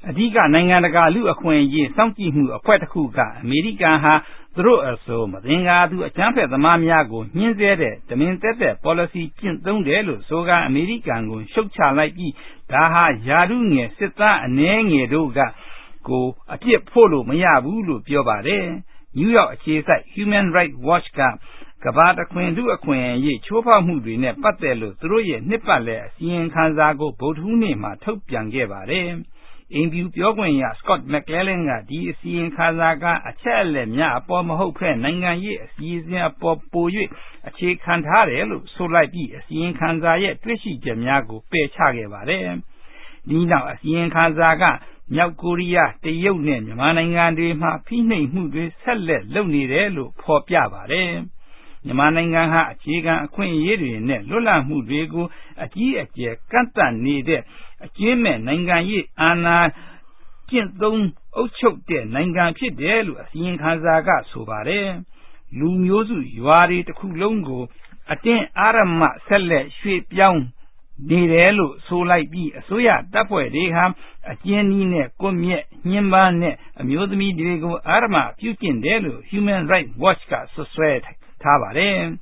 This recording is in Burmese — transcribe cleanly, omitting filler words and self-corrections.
အဓိကနိုင်ငံတကာလူအခွင့်အရေးစောင့်ကြည့်မှုအဖွဲ့တစ်ခုကအမေရိကန်ဟာသူတို့အဆိုမသင်္ကာသူအကြမ်းဖက်သမားများကိုညှင်းဆဲတဲ့တမင်သက်သက် policy ကျင့်သုံးတယ်လို့ဆိုကအမေရိကန်ကိုရှုတ်ချလိုက်ပြီးဒါဟာယာတုငယ်စစ်သားအနှဲငယ်တို့ကကိုအပြစ်ဖို့လို့မရဘူးလို့ပြောပါတယ်။ New York အခြေစိုက် Human Rights Watch ကကမ္ဘာတခွင်လူအခွင့်အရေးချိုးဖောက်မှုတွေနဲ့ပတ်သက်လို့သူတို့ရဲ့နှစ်ပတ်လည်အစီရင်ခံစာကိုဗုဒ္ဓဟူးနေ့မှာထုတ်ပြန်ခဲ့ပါတယ်။အိမ်ဖြူပြောခွင့်ရ Scott McClellan ကဒီအစီရင်ခံစာကအချက်အလက်များအပေါ်မဟုတ်ဘဲနိုင်ငံရေးအစီအစဉ်အပေါ်ပို၍အခြေခံထားတယ်လို့ဆိုလိုက်ပြီးအစီရင်ခံစာရဲ့တွေ့ရှိချက်များကိုပယ်ချခဲ့ပါတယ်။ဒီနောက်အစီရင်ခံစာကမြောက်ကိုရီးယားတရုတ်နဲ့မြန်မာနိုင်ငံတွေမှာဖိနှိပ်မှုတွေဆက်လက်လုပ်နေတယ်လို့ဖော်ပြပါတယ်။မြန်မာနိုင်ငံဟာအခြေခံအခွင့်အရေးတွေနဲ့လွတ်လပ်မှုတွေကိုအကြီးအကျယ်ကန့်သတ်နေတဲ့အကျဉ်းမဲ့နိုင်ငံရေးအာဏာကျင့်သုံးအုပ်ချုပ်တဲ့နိုင်ငံဖြစ်တယ်လို့အစီရင်ခံစာကဆိုပါတယ်။လူမျိုးစုရွာတွေတစ်ခုလုံးကိုအတင်းအာရမဆက်လက်ရွှေ့ပြောင်းနေတယ်လို့ဆိုလိုက်ပြီးအစိုးရတပ်ဖွဲ့တွေဟာအကျဉ်းနည်းနဲ့ကွပ်မျက်ညှဉ်းပန်းတဲ့အမျိုးသမီးတွေကိုအာရမပြုကျင့်တယ်လို့ Human Rights Watch ကဆွဆွဲထားပါတယ်